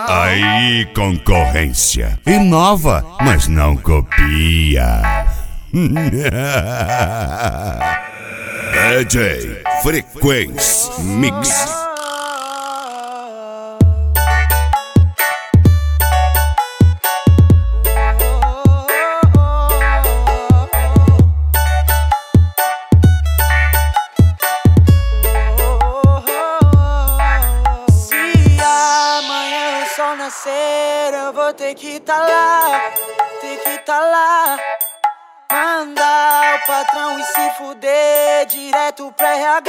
Aí, concorrência. Inova, mas não copia. DJ Frequência Mix. Eu vou ter que tá lá, mandar o patrão e se fuder direto pro RH.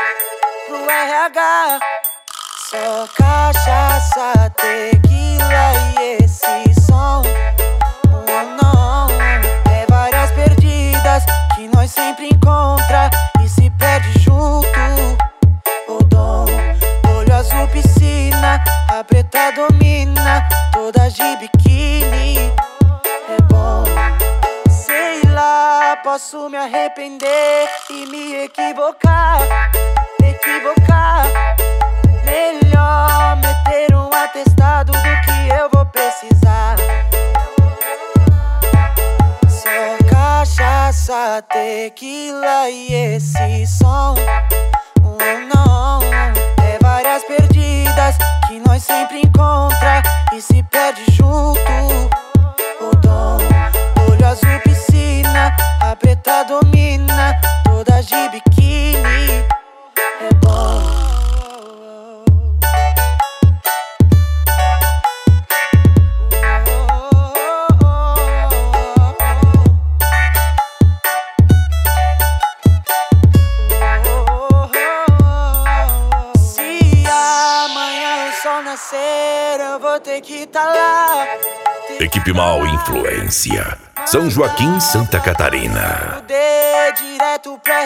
Só cachaça, tequila e esse som. Não, é várias perdidas que nós sempre encontra e se perde junto. O dom, olho azul, piscina, a preta domina, toda de biquíni. É bom, sei lá, posso me arrepender e me equivocar. Melhor meter um atestado do que eu vou precisar. Só cachaça, tequila e esse som. Não, é várias perdidas que nós sempre encontra e se perde junto. O dom, olho azul, piscina, a preta domina, toda de biquíni. É bom. Eu vou ter que tá lá. Equipe Mal Influência, São Joaquim, Santa Catarina. Direto pro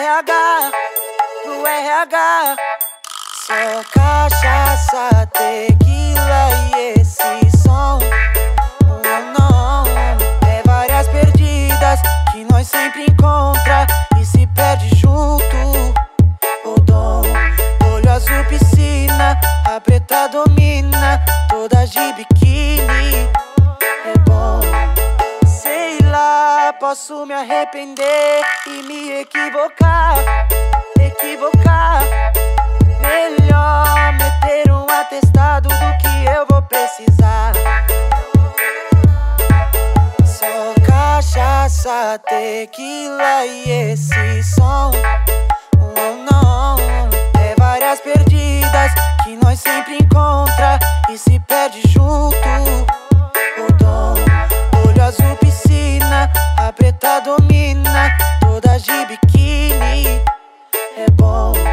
RH. Só cachaça, tequila e esse som. Não, é várias perdidas que nós sempre encontra e se perde junto. O dom, olho azul, piscina, a preta domina, toda de biquíni. É bom, sei lá, posso me arrepender e me equivocar. Melhor meter um atestado do que eu vou precisar. Só cachaça, tequila e esse som. Não, é várias perdidas que nós sempre encontra e se perde junto. O dom, olho azul, piscina, a preta domina, toda de biquíni. É bom.